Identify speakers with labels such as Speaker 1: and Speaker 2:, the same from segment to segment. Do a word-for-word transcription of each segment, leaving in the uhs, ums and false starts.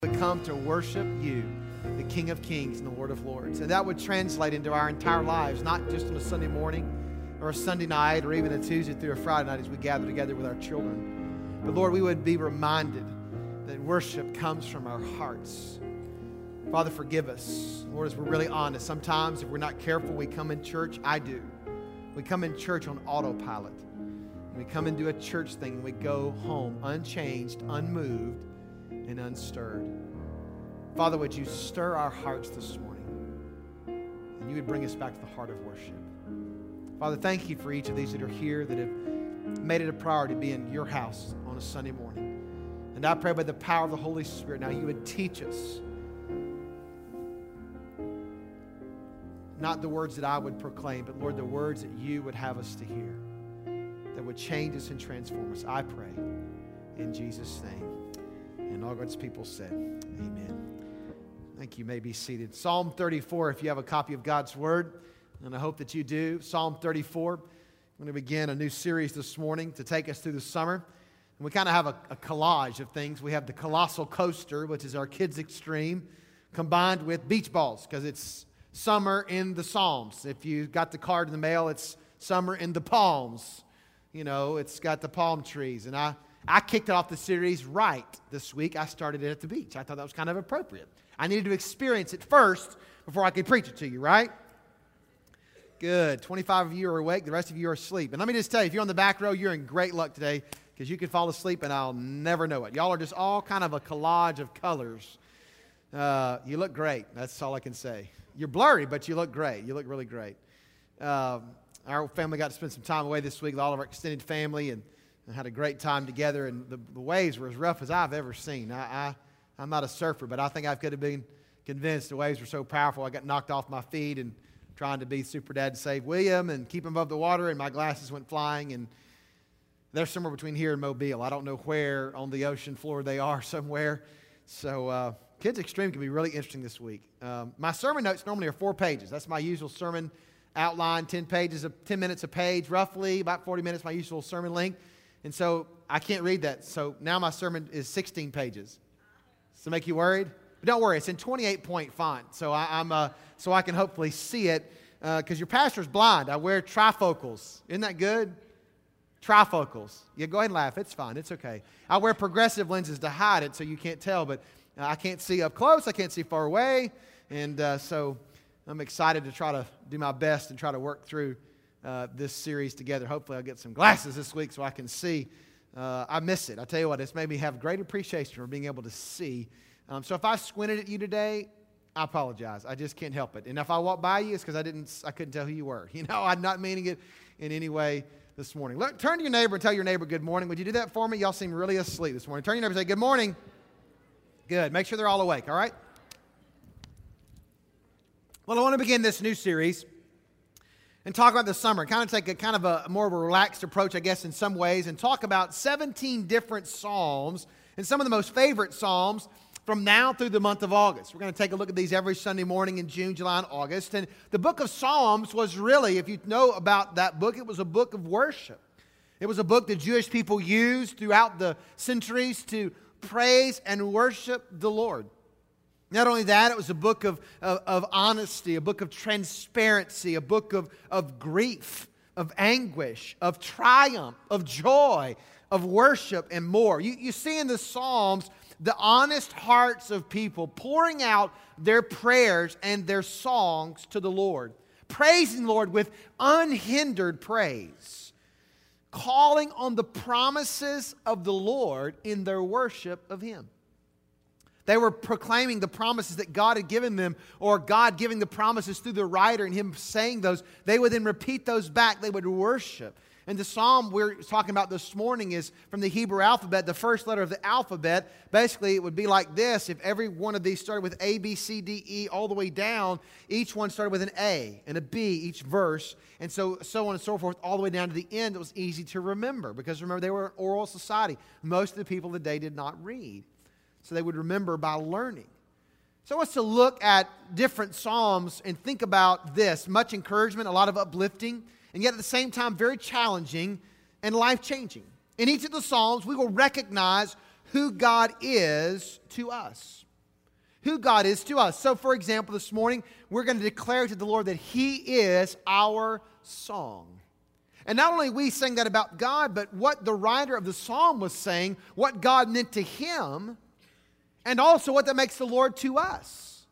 Speaker 1: would come to worship you, the King of Kings and the Lord of Lords. And that would translate into our entire lives, not just on a Sunday morning or a Sunday night or even a Tuesday through a Friday night as we gather together with our children. But Lord, we would be reminded that worship comes from our hearts. Father, forgive us. Lord, as we're really honest, sometimes if we're not careful, we come in church. I do. We come in church on autopilot. We come and do a church thing and we go home unchanged, unmoved, and unstirred. Father, would you stir our hearts this morning and you would bring us back to the heart of worship. Father, thank you for each of these that are here that have made it a priority to be in your house on a Sunday morning. And I pray by the power of the Holy Spirit now you would teach us not the words that I would proclaim, but Lord, the words that you would have us to hear that would change us and transform us. I pray in Jesus' name. And all God's people said, amen. Thank you. You may be seated. Psalm thirty-four, if you have a copy of God's Word, and I hope that you do. Psalm thirty-four. I'm going to begin a new series this morning to take us through the summer. And we kind of have a, a collage of things. We have the Colossal Coaster, which is our Kids Extreme, combined with beach balls, because it's summer in the Psalms. If you got the card in the mail, it's summer in the palms. You know, it's got the palm trees. And I... I kicked off the series right this week. I started it at the beach. I thought that was kind of appropriate. I needed to experience it first before I could preach it to you, right? Good. twenty-five of you are awake. The rest of you are asleep. And let me just tell you, if you're on the back row, you're in great luck today because you could fall asleep and I'll never know it. Y'all are just all kind of a collage of colors. Uh, you look great. That's all I can say. You're blurry, but you look great. You look really great. Uh, our family got to spend some time away this week with all of our extended family, and I had a great time together, and the, the waves were as rough as I've ever seen. I, I, I'm not a surfer, but I think I could have been convinced the waves were so powerful I got knocked off my feet and trying to be super dad to save William and keep him above the water, and my glasses went flying, and they're somewhere between here and Mobile. I don't know where on the ocean floor they are somewhere. So uh, Kids Extreme can be really interesting this week. Um, my sermon notes normally are four pages. That's my usual sermon outline, ten pages, of ten minutes a page, roughly, about forty minutes, my usual sermon length. And so I can't read that. So now my sermon is sixteen pages. Does that make you worried? But don't worry, it's in twenty-eight point font. So I, I'm uh, so I can hopefully see it because uh, your pastor's blind. I wear trifocals. Isn't that good? Trifocals. Yeah, go ahead and laugh. It's fine. It's okay. I wear progressive lenses to hide it so you can't tell. But uh, I can't see up close. I can't see far away. And uh, so I'm excited to try to do my best and try to work through Uh, this series together. Hopefully I'll get some glasses this week so I can see. Uh, I miss it. I tell you what, it's made me have great appreciation for being able to see. Um, so if I squinted at you today, I apologize. I just can't help it. And if I walk by you, it's because I didn't. I couldn't tell who you were. You know, I'm not meaning it in any way this morning. Look, turn to your neighbor and tell your neighbor good morning. Would you do that for me? Y'all seem really asleep this morning. Turn to your neighbor and say good morning. Good. Make sure they're all awake, all right? Well, I want to begin this new series and talk about the summer, kind of take a kind of a more of a relaxed approach, I guess, in some ways, and talk about seventeen different psalms and some of the most favorite psalms from now through the month of August. We're going to take a look at these every Sunday morning in June, July, and August. And the book of Psalms was really, if you know about that book, it was a book of worship. It was a book that Jewish people used throughout the centuries to praise and worship the Lord. Not only that, it was a book of, of, of honesty, a book of transparency, a book of, of grief, of anguish, of triumph, of joy, of worship, and more. You, you see in the Psalms the honest hearts of people pouring out their prayers and their songs to the Lord, praising the Lord with unhindered praise, calling on the promises of the Lord in their worship of Him. They were proclaiming the promises that God had given them, or God giving the promises through the writer and Him saying those. They would then repeat those back. They would worship. And the psalm we're talking about this morning is from the Hebrew alphabet, the first letter of the alphabet. Basically, it would be like this. If every one of these started with A, B, C, D, E, all the way down, each one started with an A and a B, each verse. And so, so on and so forth, all the way down to the end. It was easy to remember because, remember, they were an oral society. Most of the people of the day did not read. So they would remember by learning. So I want us to look at different psalms and think about this. Much encouragement, a lot of uplifting, and yet at the same time very challenging and life-changing. In each of the psalms, we will recognize who God is to us. who God is to us. So, for example, this morning, we're going to declare to the Lord that He is our song. And not only we sing that about God, but what the writer of the psalm was saying, what God meant to him, and also what that makes the Lord to us.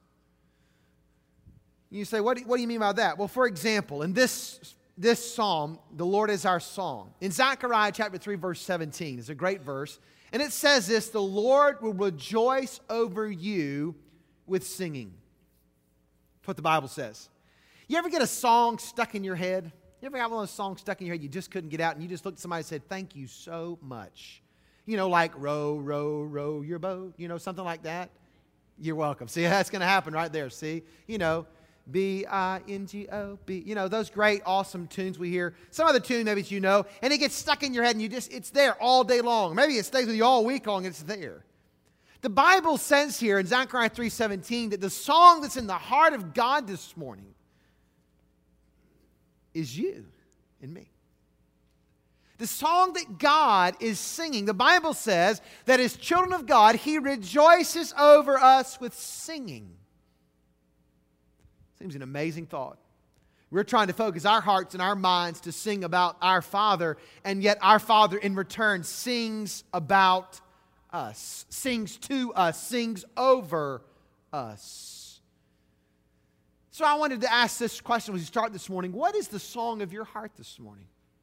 Speaker 1: You say, what do, what do you mean by that? Well, for example, in this, this psalm, the Lord is our song. In Zechariah chapter three, verse seventeen, it's a great verse. And it says this, the Lord will rejoice over you with singing. That's what the Bible says. You ever get a song stuck in your head? You ever have one of those songs stuck in your head you just couldn't get out, and you just looked at somebody and said, thank you so much. You know, like, row, row, row your boat, you know, something like that. You're welcome. See, that's going to happen right there, see? You know, B I N G O B, you know, those great, awesome tunes we hear. Some other tune maybe you know, and it gets stuck in your head, and you just, it's there all day long. Maybe it stays with you all week long, and it's there. The Bible says here in Zechariah three seventeen that the song that's in the heart of God this morning is you and me. The song that God is singing, the Bible says that as children of God, He rejoices over us with singing. Seems an amazing thought. We're trying to focus our hearts and our minds to sing about our Father, and yet our Father in return sings about us, sings to us, sings over us. So I wanted to ask this question as we start this morning. What is the song of your heart this morning?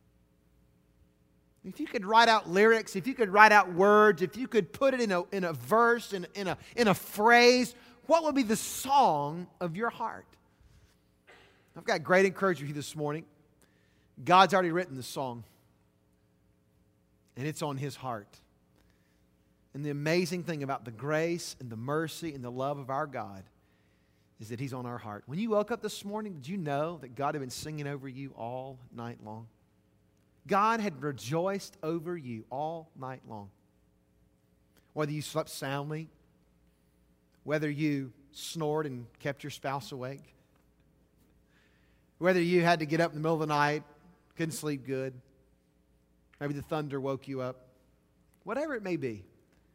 Speaker 1: If you could write out lyrics, if you could write out words, if you could put it in a, in a verse, in, in, a, in a phrase, what would be the song of your heart? I've got great encouragement for you this morning. God's already written the song, and it's on His heart. And the amazing thing about the grace and the mercy and the love of our God is that He's on our heart. When you woke up this morning, did you know that God had been singing over you all night long? God had rejoiced over you all night long. Whether you slept soundly, whether you snored and kept your spouse awake, whether you had to get up in the middle of the night, couldn't sleep good, maybe the thunder woke you up, whatever it may be.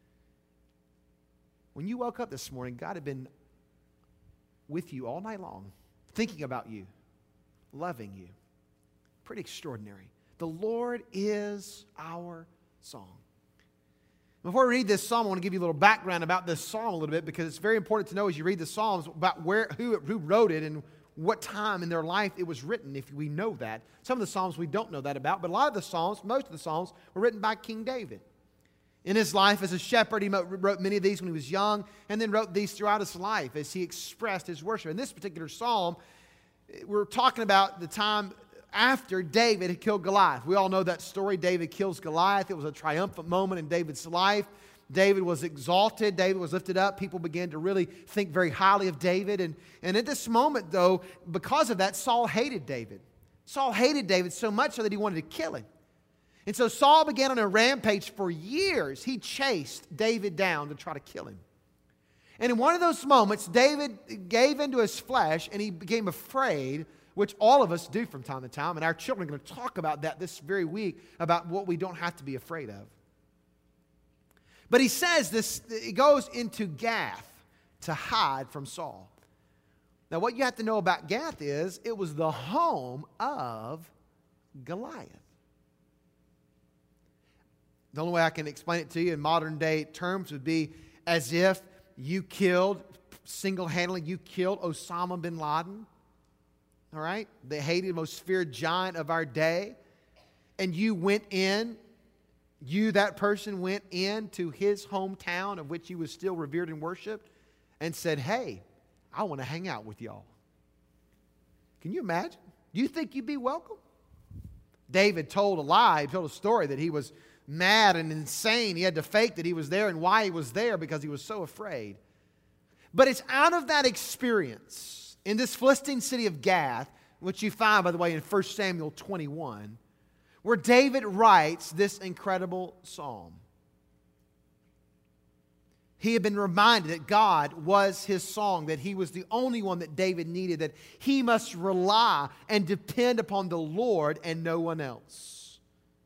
Speaker 1: When you woke up this morning, God had been with you all night long, thinking about you, loving you. Pretty extraordinary. The Lord is our song. Before we read this psalm, I want to give you a little background about this psalm a little bit, because it's very important to know as you read the Psalms about where who, who wrote it and what time in their life it was written, if we know that. Some of the Psalms we don't know that about, but a lot of the Psalms, most of the Psalms, were written by King David. In his life as a shepherd, he wrote many of these when he was young, and then wrote these throughout his life as he expressed his worship. In this particular psalm, we're talking about the time after David had killed Goliath. We all know that story. David kills Goliath. It was a triumphant moment in David's life. David was exalted. David was lifted up. People began to really think very highly of David. And, and at this moment, though, because of that, Saul hated David. Saul hated David so much so that he wanted to kill him. And so Saul began on a rampage for years. He chased David down to try to kill him. And in one of those moments, David gave into his flesh and he became afraid, which all of us do from time to time. And our children are going to talk about that this very week, about what we don't have to be afraid of. But he says this, he goes into Gath to hide from Saul. Now what you have to know about Gath is it was the home of Goliath. The only way I can explain it to you in modern day terms would be as if you killed, single-handedly, you killed Osama bin Laden. All right? The hated, most feared giant of our day. And you went in, you, that person, went into his hometown of which he was still revered and worshipped and said, hey, I want to hang out with y'all. Can you imagine? Do you think you'd be welcome? David told a lie. He told a story that he was mad and insane. He had to fake that he was there and why he was there because he was so afraid. But it's out of that experience in this Philistine city of Gath, which you find, by the way, in First Samuel twenty-one, where David writes this incredible psalm. He had been reminded that God was his song, that he was the only one that David needed, that he must rely and depend upon the Lord and no one else.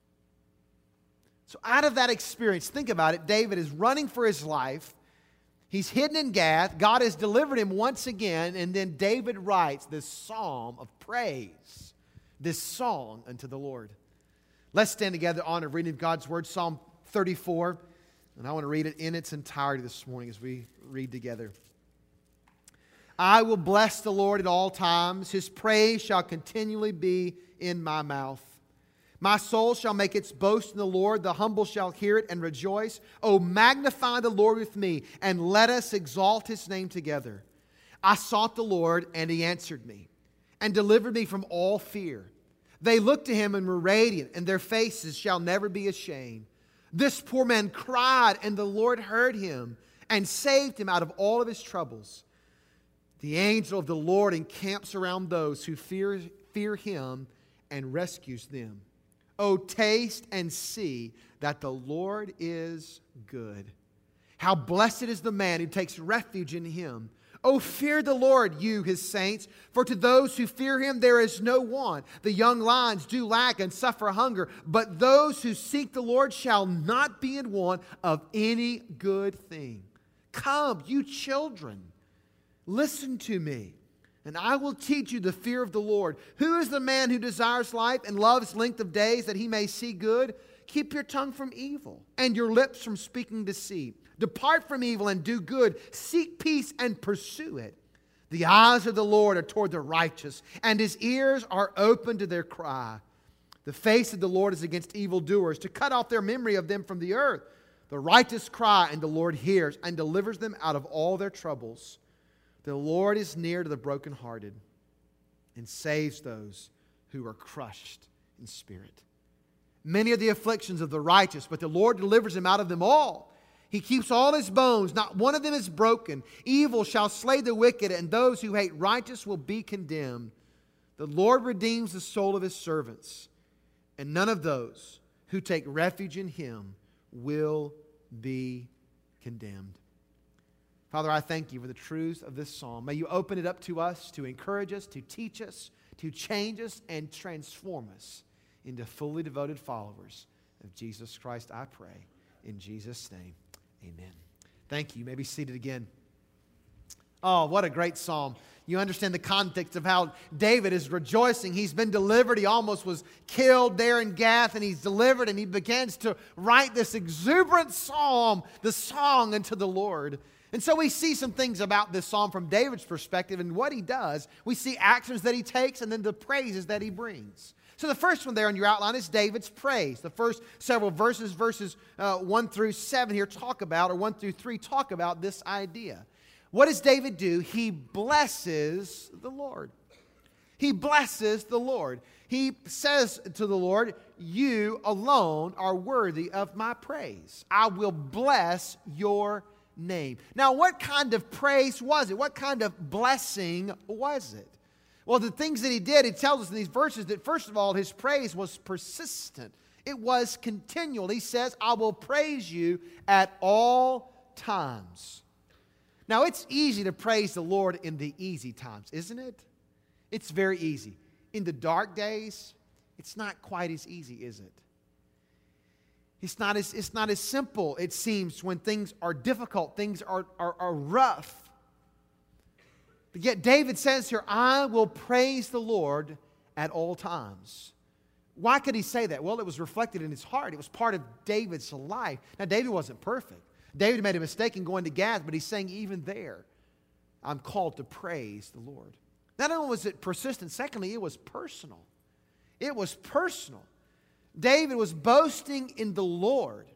Speaker 1: So out of that experience, think about it, David is running for his life. He's hidden in Gath. God has delivered him once again. And then David writes this psalm of praise, this song unto the Lord. Let's stand together on a reading of God's Word, Psalm thirty-four. And I want to read it in its entirety this morning as we read together. I will bless the Lord at all times. His praise shall continually be in my mouth. My soul shall make its boast in the Lord. The humble shall hear it and rejoice. Oh, magnify the Lord with me, and let us exalt His name together. I sought the Lord, and He answered me, and delivered me from all fear. They looked to Him and were radiant, and their faces shall never be ashamed. This poor man cried, and the Lord heard him, and saved him out of all of his troubles. The angel of the Lord encamps around those who fear, fear Him, and rescues them. Oh, taste and see that the Lord is good. How blessed is the man who takes refuge in Him. Oh, fear the Lord, you, His saints, for to those who fear Him there is no want. The young lions do lack and suffer hunger, but those who seek the Lord shall not be in want of any good thing. Come, you children, listen to me, and I will teach you the fear of the Lord. Who is the man who desires life and loves length of days that he may see good? Keep your tongue from evil and your lips from speaking deceit. Depart from evil and do good. Seek peace and pursue it. The eyes of the Lord are toward the righteous, and His ears are open to their cry. The face of the Lord is against evildoers, to cut off their memory of them from the earth. The righteous cry, and the Lord hears and delivers them out of all their troubles. The Lord is near to the brokenhearted and saves those who are crushed in spirit. Many are the afflictions of the righteous, but the Lord delivers him out of them all. He keeps all his bones, not one of them is broken. Evil shall slay the wicked, and those who hate righteous will be condemned. The Lord redeems the soul of His servants, and none of those who take refuge in Him will be condemned. Father, I thank You for the truths of this psalm. May You open it up to us, to encourage us, to teach us, to change us, and transform us into fully devoted followers of Jesus Christ, I pray. In Jesus' name, amen. Thank you. You may be seated again. Oh, what a great psalm. You understand the context of how David is rejoicing. He's been delivered. He almost was killed there in Gath, and he's delivered, and he begins to write this exuberant psalm, the song unto the Lord. And so we see some things about this psalm from David's perspective and what he does. We see actions that he takes and then the praises that he brings. So the first one there on your outline is David's praise. The first several verses, verses uh, one through seven here talk about, or one through three talk about this idea. What does David do? He blesses the Lord. He blesses the Lord. He says to the Lord, You alone are worthy of my praise. I will bless your name. Now, what kind of praise was it? What kind of blessing was it? Well, the things that he did, he tells us in these verses that first of all, his praise was persistent. It was continual. He says, I will praise You at all times. Now, it's easy to praise the Lord in the easy times, isn't it? It's very easy. In the dark days, it's not quite as easy, is it? It's not as, it's not as simple, it seems, when things are difficult, things are, are, are rough. But yet David says here, I will praise the Lord at all times. Why could he say that? Well, it was reflected in his heart. It was part of David's life. Now, David wasn't perfect. David made a mistake in going to Gath, but he's saying even there, I'm called to praise the Lord. Not only was it persistent, secondly, it was personal. It was personal. David was boasting in the Lord.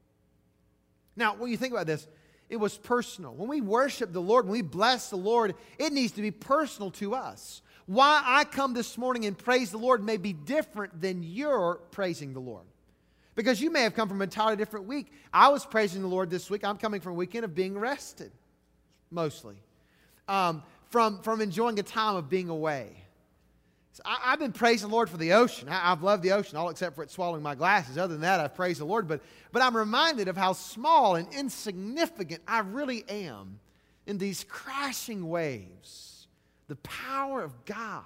Speaker 1: Now, when you think about this, it was personal. When we worship the Lord, when we bless the Lord, it needs to be personal to us. Why I come this morning and praise the Lord may be different than you're praising the Lord. Because you may have come from an entirely different week. I was praising the Lord this week. I'm coming from a weekend of being rested, mostly. Um, from, from enjoying a time of being away. So I, I've been praising the Lord for the ocean. I, I've loved the ocean, all except for it swallowing my glasses. Other than that, I've praised the Lord. But, but I'm reminded of how small and insignificant I really am in these crashing waves. The power of God.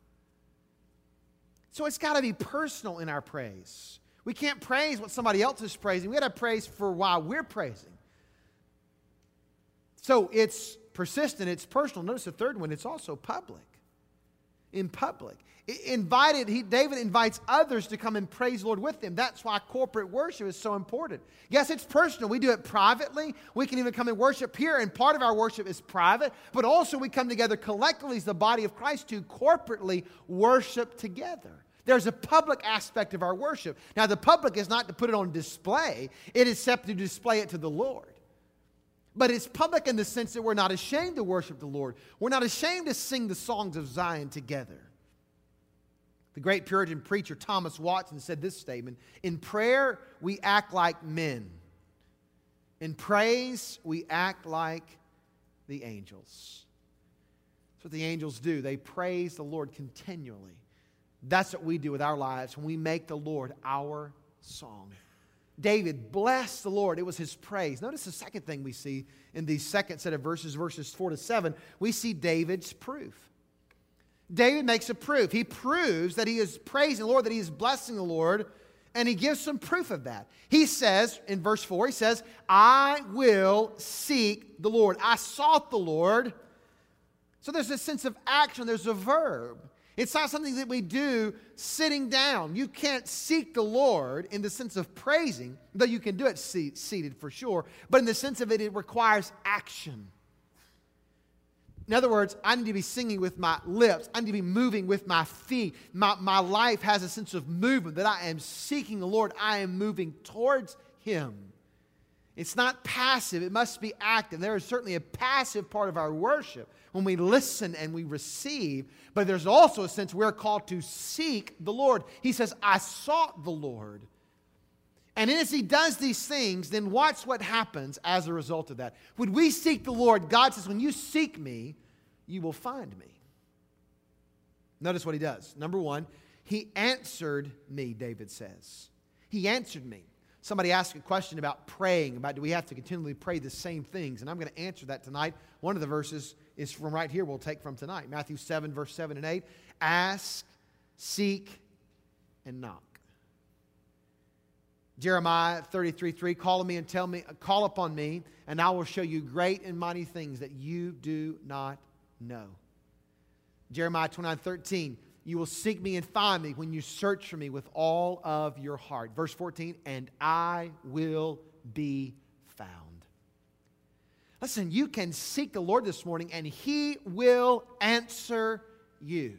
Speaker 1: So it's got to be personal in our praise. We can't praise what somebody else is praising. We've got to praise for why we're praising. So it's persistent, it's personal. Notice the third one, it's also public. In public. Invited, he, David invites others to come and praise the Lord with him. That's why corporate worship is so important. Yes, it's personal. We do it privately. We can even come and worship here, and part of our worship is private. But also we come together collectively as the body of Christ to corporately worship together. There's a public aspect of our worship. Now, the public is not to put it on display. It is set to display it to the Lord. But it's public in the sense that we're not ashamed to worship the Lord. We're not ashamed to sing the songs of Zion together. The great Puritan preacher Thomas Watson said this statement, "In prayer, we act like men. In praise, we act like the angels." That's what the angels do. They praise the Lord continually. That's what we do with our lives when we make the Lord our song. David blessed the Lord. It was his praise. Notice the second thing we see in the second set of verses, verses four to seven. We see David's proof. David makes a proof. He proves that he is praising the Lord, that he is blessing the Lord, and he gives some proof of that. He says, in verse four, he says, "I will seek the Lord." I sought the Lord. So there's a sense of action. There's a verb. It's not something that we do sitting down. You can't seek the Lord in the sense of praising, though you can do it seated for sure, but in the sense of it, it requires action. In other words, I need to be singing with my lips. I need to be moving with my feet. My, my life has a sense of movement, that I am seeking the Lord. I am moving towards Him. It's not passive. It must be active. There is certainly a passive part of our worship when we listen and we receive, but there's also a sense we're called to seek the Lord. He says, "I sought the Lord." And as he does these things, then watch what happens as a result of that. When we seek the Lord, God says, "When you seek me, you will find me." Notice what he does. Number one, he answered me, David says. He answered me. Somebody asked a question about praying, about do we have to continually pray the same things? And I'm going to answer that tonight. One of the verses is from right here we'll take from tonight. Matthew seven, verse seven and eight. Ask, seek, and knock. Jeremiah thirty-three three, call on me and tell me, call upon me, and I will show you great and mighty things that you do not know. Jeremiah twenty-nine thirteen, you will seek me and find me when you search for me with all of your heart. Verse fourteen, and I will be found. Listen, you can seek the Lord this morning and He will answer you.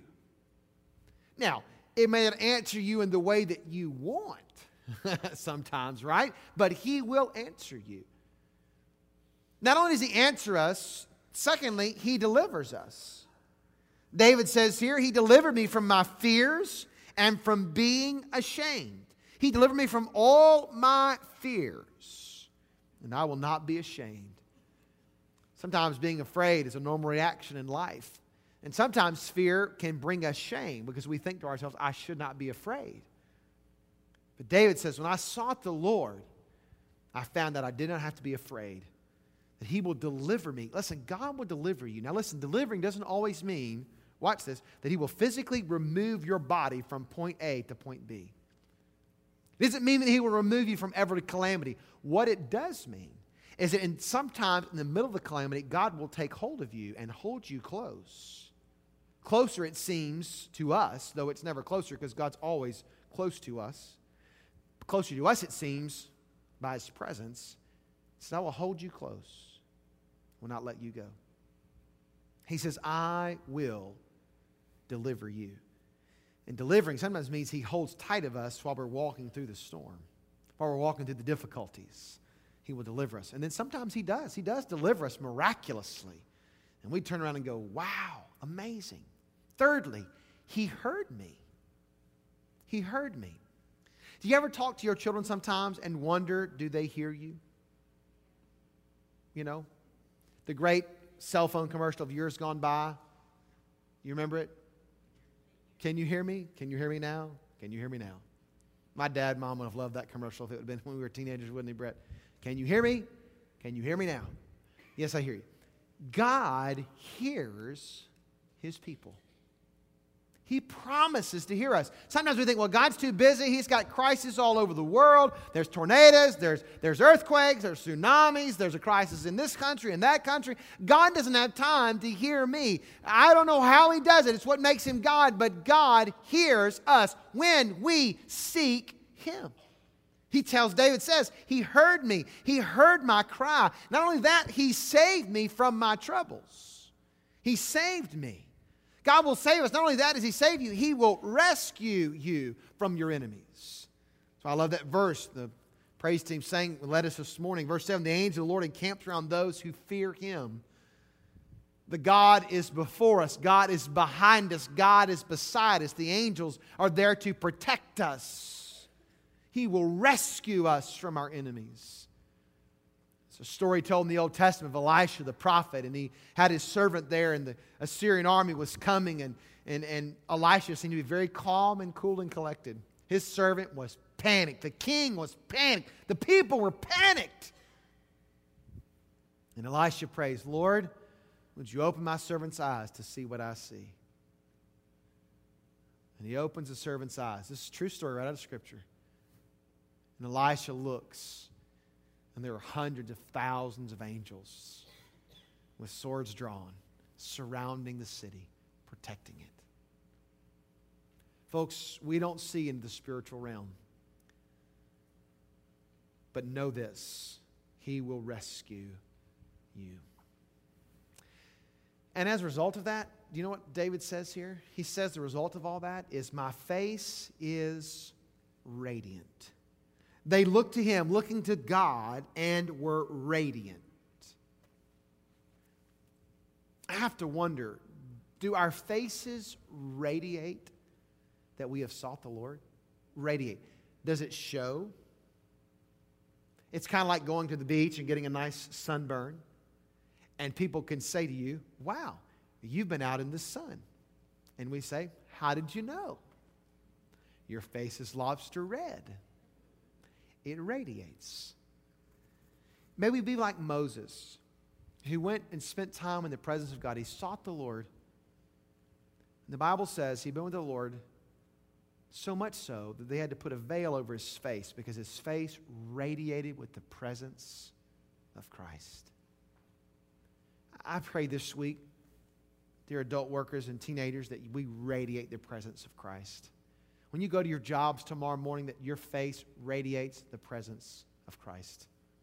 Speaker 1: Now, it may not answer you in the way that you want sometimes, right? But He will answer you. Not only does He answer us, secondly, He delivers us. David says here, He delivered me from my fears and from being ashamed. He delivered me from all my fears, and I will not be ashamed. Sometimes being afraid is a normal reaction in life. And sometimes fear can bring us shame because we think to ourselves, I should not be afraid. But David says, when I sought the Lord, I found that I did not have to be afraid, that He will deliver me. Listen, God will deliver you. Now listen, delivering doesn't always mean, watch this, that He will physically remove your body from point A to point B. It doesn't mean that He will remove you from every calamity. What it does mean is that in, sometimes in the middle of the calamity, God will take hold of you and hold you close. Closer it seems to us, though it's never closer because God's always close to us. Closer to us, it seems, by His presence. So I will hold you close, will not let you go. He says, I will deliver you. And delivering sometimes means He holds tight of us while we're walking through the storm, while we're walking through the difficulties. He will deliver us. And then sometimes He does. He does deliver us miraculously. And we turn around and go, wow, amazing. Thirdly, He heard me. He heard me. Do you ever talk to your children sometimes and wonder, do they hear you? You know, the great cell phone commercial of years gone by. You remember it? Can you hear me? Can you hear me now? Can you hear me now? My dad and mom would have loved that commercial if it would have been when we were teenagers, wouldn't he, Brett? Can you hear me? Can you hear me now? Yes, I hear you. God hears His people. He promises to hear us. Sometimes we think, well, God's too busy. He's got crises all over the world. There's tornadoes, there's, there's earthquakes, there's tsunamis, there's a crisis in this country and that country. God doesn't have time to hear me. I don't know how He does it. It's what makes Him God, but God hears us when we seek Him. He tells, David says, He heard me. He heard my cry. Not only that, He saved me from my troubles. He saved me. God will save us. Not only that does He save you, He will rescue you from your enemies. So I love that verse. The praise team sang, led us this morning. Verse seven, the angel of the Lord encamps around those who fear Him. The God is before us. God is behind us. God is beside us. The angels are there to protect us. He will rescue us from our enemies. It's a story told in the Old Testament of Elisha the prophet, and he had his servant there, and the Assyrian army was coming, and, and, and Elisha seemed to be very calm and cool and collected. His servant was panicked. The king was panicked. The people were panicked. And Elisha prays, Lord, would you open my servant's eyes to see what I see? And he opens the servant's eyes. This is a true story right out of Scripture. And Elisha looks, and there are hundreds of thousands of angels with swords drawn, surrounding the city, protecting it. Folks, we don't see into the spiritual realm. But know this, He will rescue you. And as a result of that, do you know what David says here? He says the result of all that is, my face is radiant. They looked to Him, looking to God, and were radiant. I have to wonder, do our faces radiate that we have sought the Lord? Radiate. Does it show? It's kind of like going to the beach and getting a nice sunburn, and people can say to you, wow, you've been out in the sun. And we say, how did you know? Your face is lobster red. It radiates. May we be like Moses, who went and spent time in the presence of God. He sought the Lord. And the Bible says he'd been with the Lord so much so that they had to put a veil over his face because his face radiated with the presence of Christ. I pray this week, dear adult workers and teenagers, that we radiate the presence of Christ. When you go to your jobs tomorrow morning, that your face radiates the presence of Christ.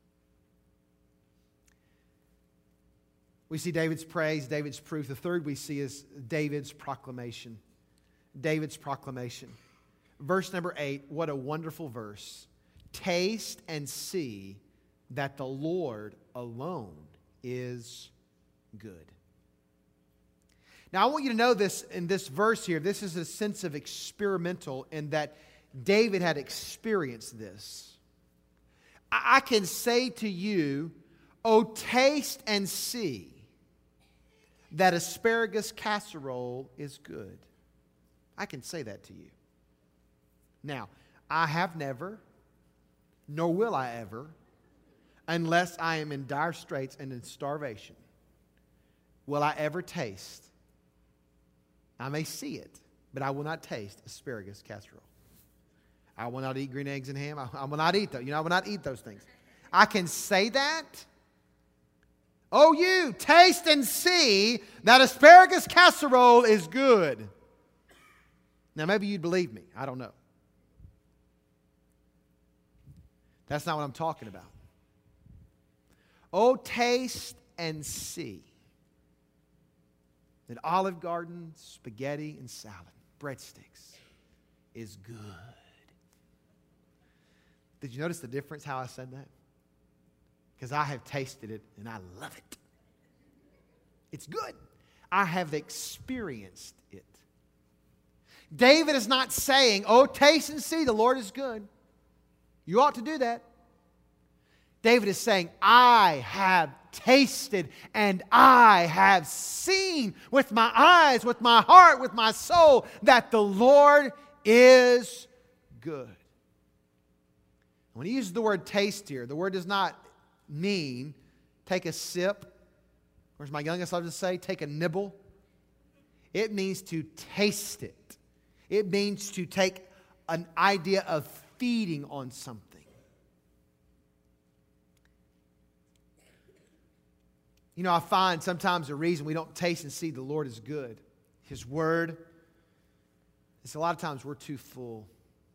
Speaker 1: We see David's praise, David's proof. The third we see is David's proclamation. David's proclamation. Verse number eight, what a wonderful verse. Taste and see that the Lord alone is good. Now, I want you to know this in this verse here. This is a sense of experimental in that David had experienced this. I can say to you, oh, taste and see that asparagus casserole is good. I can say that to you. Now, I have never, nor will I ever, unless I am in dire straits and in starvation, will I ever taste. I may see it, but I will not taste asparagus casserole. I will not eat green eggs and ham. I, I will not eat those. You know, I will not eat those things. I can say that. Oh, you, taste and see that asparagus casserole is good. Now, maybe you'd believe me. I don't know. That's not what I'm talking about. Oh, taste and see that Olive Garden spaghetti and salad, breadsticks, is good. Did you notice the difference how I said that? Because I have tasted it and I love it. It's good. I have experienced it. David is not saying, oh, taste and see the Lord is good. You ought to do that. David is saying, I have tasted and I have seen with my eyes, with my heart, with my soul, that the Lord is good. When he uses the word taste here, the word does not mean take a sip, or as my youngest loves to say, take a nibble. It means to taste it. It means to take an idea of feeding on something. You know, I find sometimes the reason we don't taste and see the Lord is good, His Word, is a lot of times we're too full.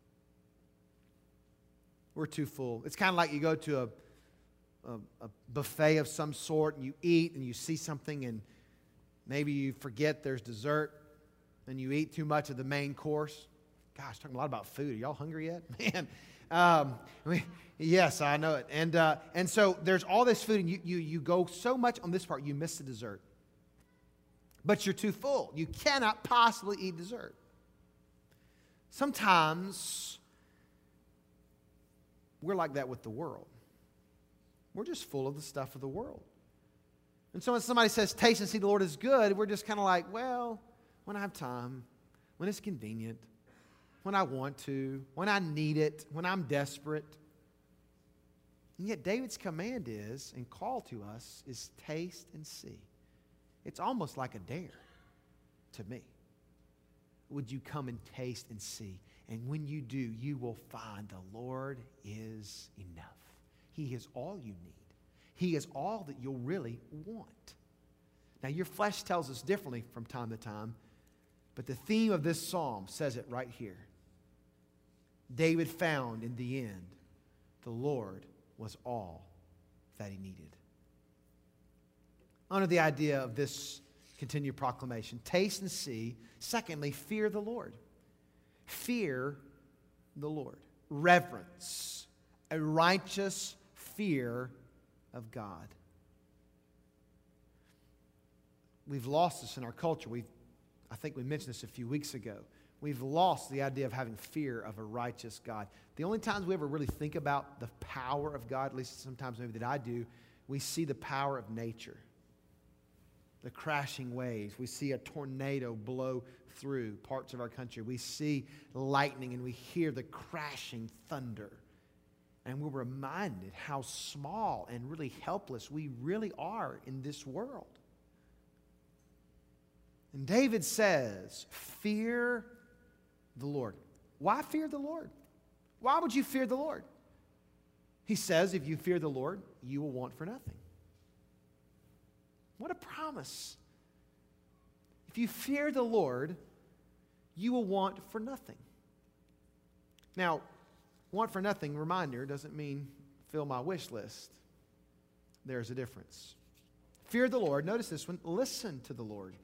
Speaker 1: We're too full. It's kind of like you go to a, a, a buffet of some sort and you eat and you see something and maybe you forget there's dessert and you eat too much of the main course. Gosh, talking a lot about food. Are y'all hungry yet? Man, um, we, yes, I know it. And uh, and so there's all this food and you, you, you go so much on this part, you miss the dessert. But you're too full. You cannot possibly eat dessert. Sometimes we're like that with the world. We're just full of the stuff of the world. And so when somebody says, taste and see the Lord is good, we're just kind of like, well, when I have time, when it's convenient, when I want to, when I need it, when I'm desperate. And yet David's command is, and call to us, is taste and see. It's almost like a dare to me. Would you come and taste and see? And when you do, you will find the Lord is enough. He is all you need. He is all that you'll really want. Now, your flesh tells us differently from time to time, but the theme of this psalm says it right here. David found in the end, the Lord was all that he needed. Under the idea of this continued proclamation, taste and see. Secondly, fear the Lord. Fear the Lord. Reverence. A righteous fear of God. We've lost this in our culture. We've, I think we mentioned this a few weeks ago. We've lost the idea of having fear of a righteous God. The only times we ever really think about the power of God, at least sometimes maybe that I do, we see the power of nature. The crashing waves. We see a tornado blow through parts of our country. We see lightning and we hear the crashing thunder. And we're reminded how small and really helpless we really are in this world. And David says, fear the Lord. Why fear the Lord? Why would you fear the Lord? He says, if you fear the Lord, you will want for nothing. What a promise. If you fear the Lord, you will want for nothing. Now, want for nothing, reminder, doesn't mean fill my wish list. There's a difference. Fear the Lord. Notice this one. Listen to the Lord.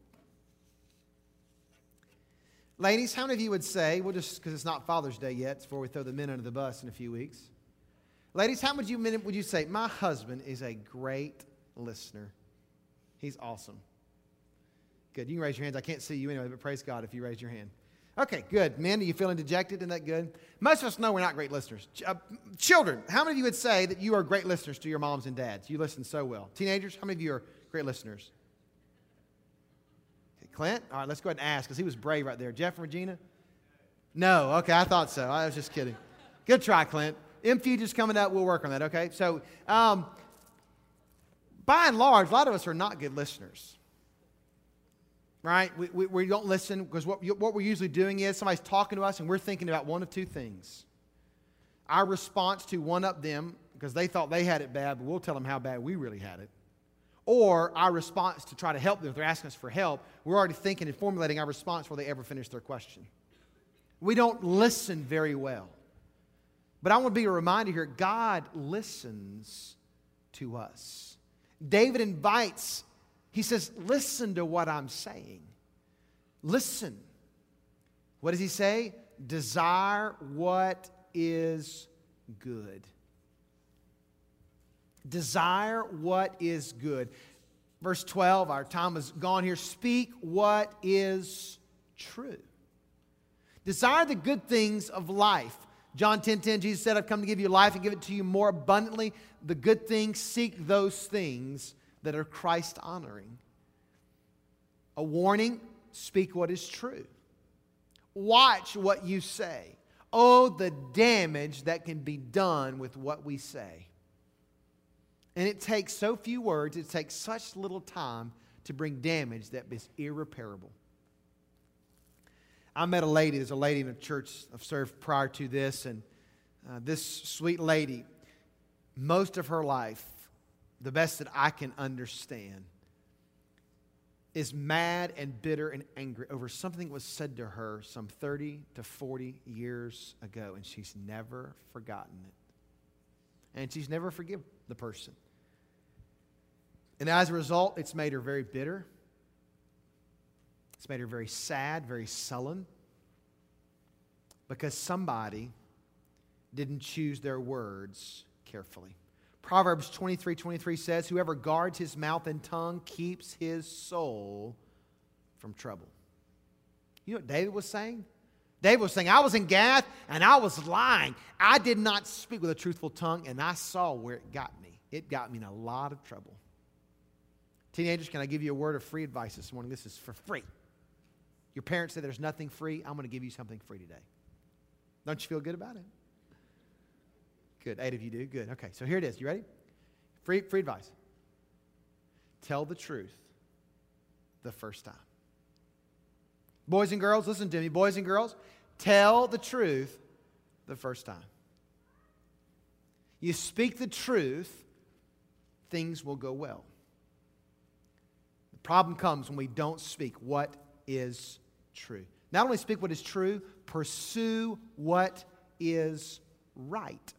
Speaker 1: Ladies, how many of you would say, well, just because it's not Father's Day yet, before we throw the men under the bus in a few weeks. Ladies, how many of you would you say, my husband is a great listener. He's awesome. Good. You can raise your hands. I can't see you anyway, but praise God if you raise your hand. Okay, good. Men, are you feeling dejected? Isn't that good? Most of us know we're not great listeners. Uh, children, how many of you would say that you are great listeners to your moms and dads? You listen so well. Teenagers, how many of you are great listeners? Okay, Clint? All right, let's go ahead and ask, because he was brave right there. Jeff and Regina? No. Okay, I thought so. I was just kidding. Good try, Clint. M Future's coming up. We'll work on that, okay? So, um, by and large, a lot of us are not good listeners. Right? We, we, we don't listen because what, what we're usually doing is somebody's talking to us and we're thinking about one of two things. Our response to one-up them because they thought they had it bad, but we'll tell them how bad we really had it. Or our response to try to help them if they're asking us for help, we're already thinking and formulating our response before they ever finish their question. We don't listen very well. But I want to be a reminder here, God listens to us. David invites, he says, listen to what I'm saying. Listen. What does he say? Desire what is good. Desire what is good. Verse twelve, our time is gone here. Speak what is true. Desire the good things of life. John ten ten, Jesus said, I've come to give you life and give it to you more abundantly. The good things, seek those things that are Christ-honoring. A warning, speak what is true. Watch what you say. Oh, the damage that can be done with what we say. And it takes so few words, it takes such little time to bring damage that is irreparable. I met a lady, there's a lady in a church I've served prior to this, and uh, this sweet lady, most of her life, the best that I can understand, is mad and bitter and angry over something that was said to her some thirty to forty years ago, and she's never forgotten it. And she's never forgiven the person. And as a result, it's made her very bitter. It's made her very sad, very sullen, because somebody didn't choose their words carefully. Proverbs twenty-three twenty-three says, whoever guards his mouth and tongue keeps his soul from trouble. You know what David was saying? David was saying, I was in Gath and I was lying. I did not speak with a truthful tongue, and I saw where it got me. It got me in a lot of trouble. Teenagers, can I give you a word of free advice this morning? This is for free. Your parents say there's nothing free. I'm going to give you something free today. Don't you feel good about it? Good. Eight of you do. Good. Okay, so here it is. You ready? Free, free advice. Tell the truth the first time. Boys and girls, listen to me. Boys and girls, tell the truth the first time. You speak the truth, things will go well. The problem comes when we don't speak what is true. Not only speak what is true, pursue what is right.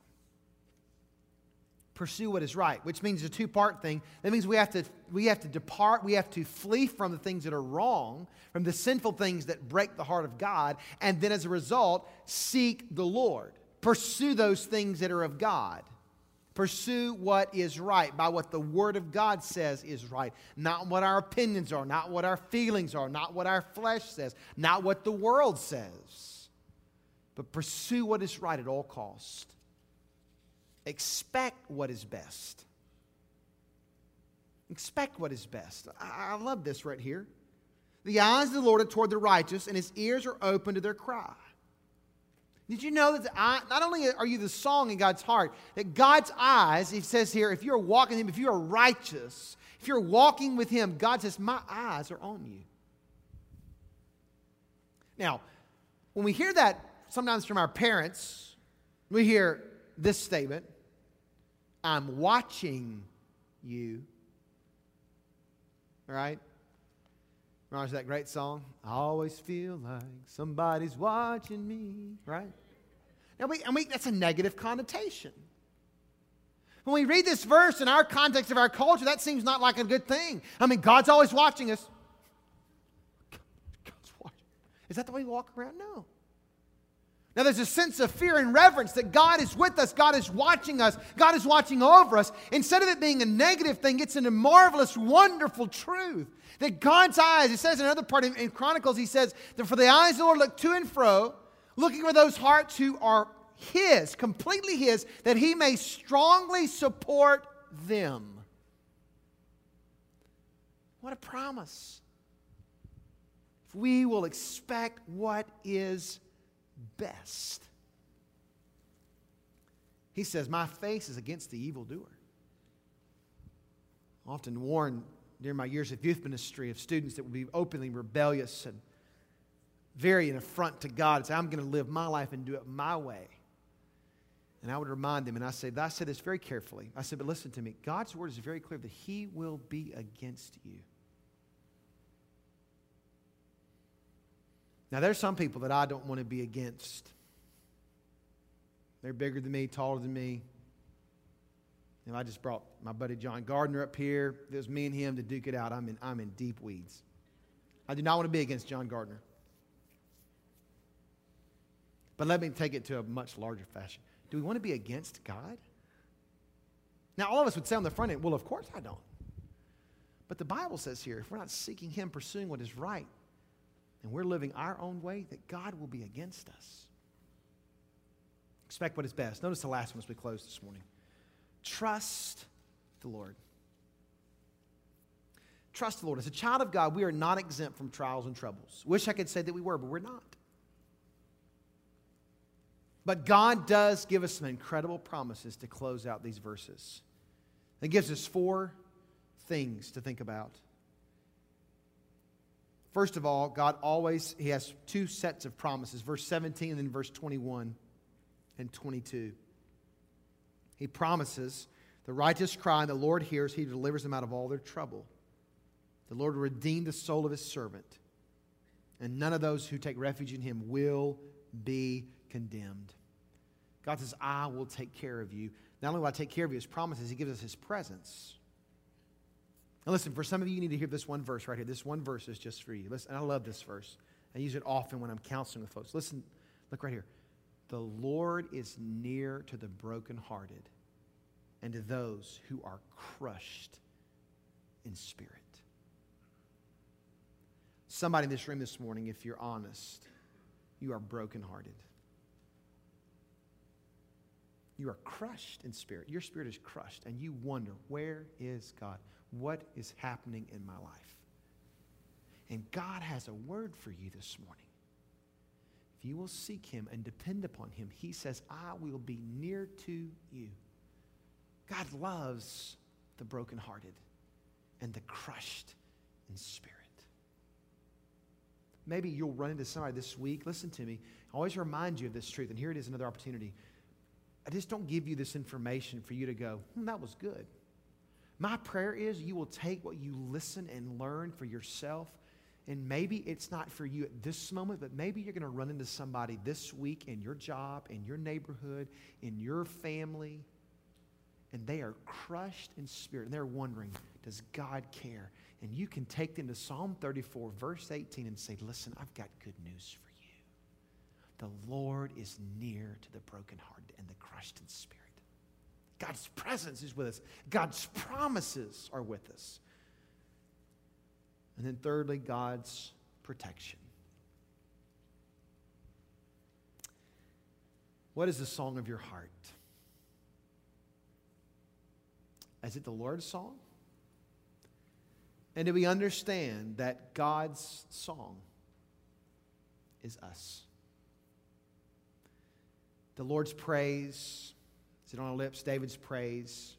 Speaker 1: Pursue what is right, which means a two-part thing. That means we have to we have to depart, we have to flee from the things that are wrong, from the sinful things that break the heart of God, and then as a result, seek the Lord. Pursue those things that are of God. Pursue what is right by what the Word of God says is right. Not what our opinions are, not what our feelings are, not what our flesh says, not what the world says. But pursue what is right at all costs. Expect what is best. Expect what is best. I, I love this right here. The eyes of the Lord are toward the righteous, and His ears are open to their cry. Did you know that the eye, not only are you the song in God's heart, that God's eyes, He says here, if you're walking with Him, if you are righteous, if you're walking with Him, God says, my eyes are on you. Now, when we hear that sometimes from our parents, we hear this statement, I'm watching you. All right? Remember that great song? I always feel like somebody's watching me. Right? Now, we, and we, that's a negative connotation. When we read this verse in our context of our culture, that seems not like a good thing. I mean, God's always watching us. God's watching. Is that the way we walk around? No. Now, there's a sense of fear and reverence that God is with us, God is watching us, God is watching over us. Instead of it being a negative thing, it's a marvelous, wonderful truth. That God's eyes, it says in another part in Chronicles, he says that for the eyes of the Lord look to and fro, looking for those hearts who are His, completely His, that He may strongly support them. What a promise. If we will expect what is best. He says, my face is against the evildoer. I often warn during my years of youth ministry of students that would be openly rebellious and very an affront to God and say, I'm going to live my life and do it my way. And I would remind them, and I say, I said this very carefully. I said, but listen to me. God's word is very clear that He will be against you. Now, there's some people that I don't want to be against. They're bigger than me, taller than me. And I just brought my buddy John Gardner up here. If it was me and him to duke it out, I'm in, I'm in deep weeds. I do not want to be against John Gardner. But let me take it to a much larger fashion. Do we want to be against God? Now, all of us would say on the front end, well, of course I don't. But the Bible says here, if we're not seeking Him, pursuing what is right, and we're living our own way, that God will be against us. Expect what is best. Notice the last one as we close this morning. Trust the Lord. Trust the Lord. As a child of God, we are not exempt from trials and troubles. Wish I could say that we were, but we're not. But God does give us some incredible promises to close out these verses. It gives us four things to think about. First of all, God always, He has two sets of promises. Verse seventeen and then verse twenty-one and twenty-two. He promises, the righteous cry and the Lord hears, He delivers them out of all their trouble. The Lord will redeem the soul of His servant, and none of those who take refuge in Him will be condemned. God says, I will take care of you. Not only will I take care of you, His promises, He gives us His presence. Now listen, for some of you, you need to hear this one verse right here. This one verse is just for you. Listen, I love this verse. I use it often when I'm counseling with folks. Listen, look right here. The Lord is near to the brokenhearted and to those who are crushed in spirit. Somebody in this room this morning, if you're honest, you are brokenhearted. You are crushed in spirit. Your spirit is crushed, and you wonder, where is God? What is happening in my life? And God has a word for you this morning. If you will seek Him and depend upon Him, He says, I will be near to you. God loves the brokenhearted and the crushed in spirit. Maybe you'll run into somebody this week. Listen to me. I always remind you of this truth, and here it is, another opportunity. I just don't give you this information for you to go, hmm, that was good. My prayer is you will take what you listen and learn for yourself, and maybe it's not for you at this moment, but maybe you're going to run into somebody this week in your job, in your neighborhood, in your family, and they are crushed in spirit, and they're wondering, does God care? And you can take them to Psalm thirty-four, verse eighteen, and say, listen, I've got good news for you. The Lord is near to the brokenhearted and the crushed in spirit. God's presence is with us. God's promises are with us. And then thirdly, God's protection. What is the song of your heart? Is it the Lord's song? And do we understand that God's song is us? The Lord's praise, is it on our lips? David's praise.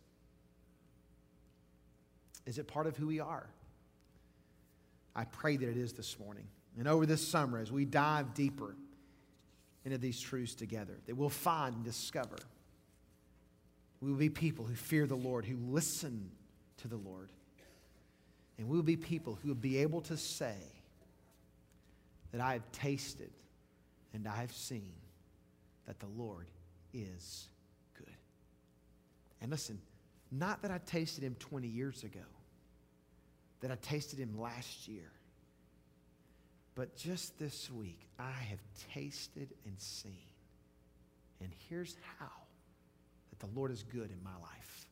Speaker 1: Is it part of who we are? I pray that it is this morning. And over this summer, as we dive deeper into these truths together, that we'll find and discover we will be people who fear the Lord, who listen to the Lord. And we will be people who will be able to say that I have tasted and I have seen that the Lord is good. And listen, not that I tasted Him twenty years ago, that I tasted Him last year, but just this week, I have tasted and seen. And here's how that the Lord is good in my life.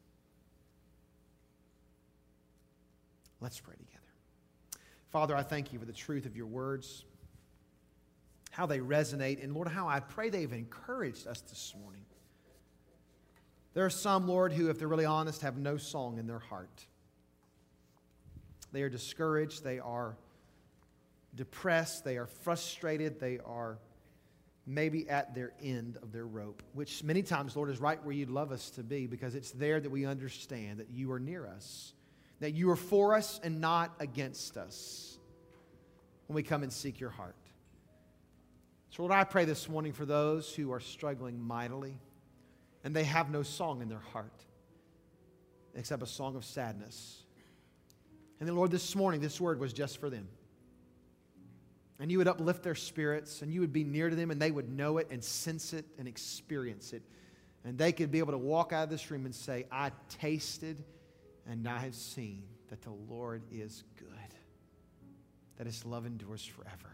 Speaker 1: Let's pray together. Father, I thank You for the truth of Your words, how they resonate, and Lord, how I pray they've encouraged us this morning. There are some, Lord, who, if they're really honest, have no song in their heart. They are discouraged, they are depressed, they are frustrated, they are maybe at their end of their rope, which many times, Lord, is right where You'd love us to be, because it's there that we understand that You are near us, that You are for us and not against us when we come and seek Your heart. So, Lord, I pray this morning for those who are struggling mightily and they have no song in their heart except a song of sadness. And then, Lord, this morning, this word was just for them. And You would uplift their spirits, and You would be near to them, and they would know it and sense it and experience it. And they could be able to walk out of this room and say, I tasted and I have seen that the Lord is good, that His love endures forever.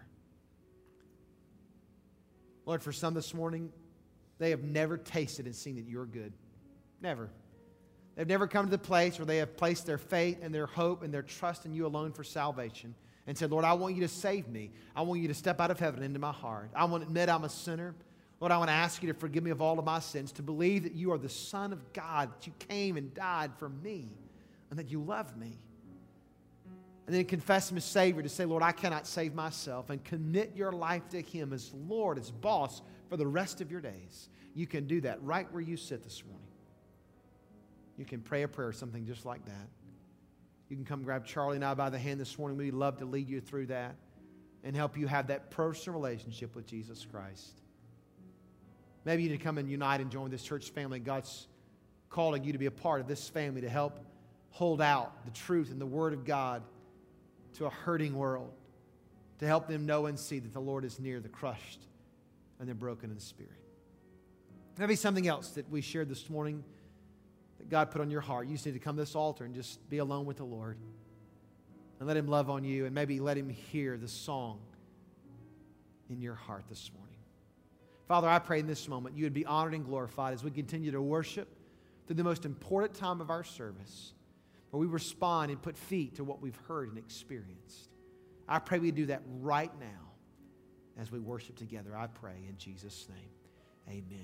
Speaker 1: Lord, for some this morning, they have never tasted and seen that You're good. Never. They've never come to the place where they have placed their faith and their hope and their trust in You alone for salvation and said, Lord, I want You to save me. I want You to step out of heaven into my heart. I want to admit I'm a sinner. Lord, I want to ask You to forgive me of all of my sins, to believe that You are the Son of God, that You came and died for me, and that You love me. And then confess Him as Savior, to say, Lord, I cannot save myself, and commit your life to Him as Lord, as boss for the rest of your days. You can do that right where you sit this morning. You can pray a prayer, something just like that. You can come grab Charlie and I by the hand this morning. We'd love to lead you through that. and help you have that personal relationship with Jesus Christ. Maybe you need to come and unite and join this church family. God's calling you to be a part of this family to help hold out the truth and the Word of God to a hurting world, to help them know and see that the Lord is near the crushed and the broken in spirit. Maybe something else that we shared this morning that God put on your heart. You just need to come to this altar and just be alone with the Lord and let Him love on you, and maybe let Him hear the song in your heart this morning. Father, I pray in this moment you would be honored and glorified as we continue to worship through the most important time of our service, where we respond and put feet to what we've heard and experienced. I pray we do that right now as we worship together. I pray in Jesus' name. Amen.